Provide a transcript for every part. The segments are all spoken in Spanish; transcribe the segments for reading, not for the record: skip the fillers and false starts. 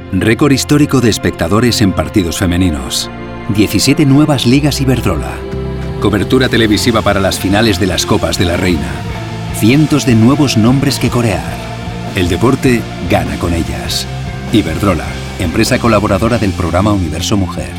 Récord histórico de espectadores en partidos femeninos. 17 nuevas ligas Iberdrola. Cobertura televisiva para las finales de las Copas de la Reina. Cientos de nuevos nombres que corear. El deporte gana con ellas. Iberdrola, empresa colaboradora del programa Universo Mujer.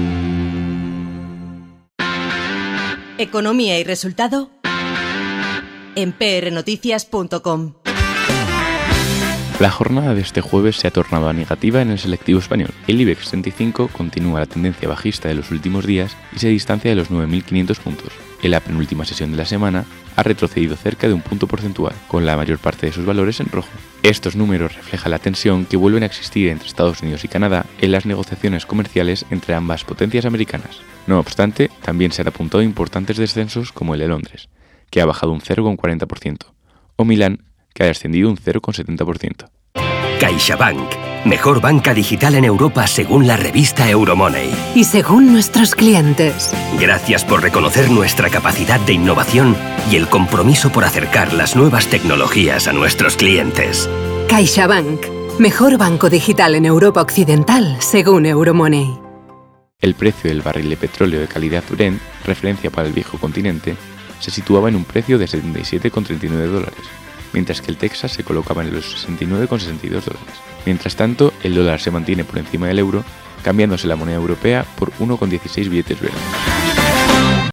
Economía y resultado en prnoticias.com. La jornada de este jueves se ha tornado negativa en el selectivo español. El IBEX 35 continúa la tendencia bajista de los últimos días y se distancia de los 9.500 puntos. En la penúltima sesión de la semana ha retrocedido cerca de un punto porcentual, con la mayor parte de sus valores en rojo. Estos números reflejan la tensión que vuelven a existir entre Estados Unidos y Canadá en las negociaciones comerciales entre ambas potencias americanas. No obstante, también se han apuntado importantes descensos como el de Londres, que ha bajado un 0,40%, o Milán, que ha descendido un 0,70%. CaixaBank, mejor banca digital en Europa según la revista Euromoney. Y según nuestros clientes. Gracias por reconocer nuestra capacidad de innovación y el compromiso por acercar las nuevas tecnologías a nuestros clientes. CaixaBank, mejor banco digital en Europa Occidental según Euromoney. El precio del barril de petróleo de calidad Brent, referencia para el viejo continente, se situaba en un precio de $77,39, mientras que el Texas se colocaba en los $69,62. Mientras tanto, el dólar se mantiene por encima del euro, cambiándose la moneda europea por 1,16 billetes verdes.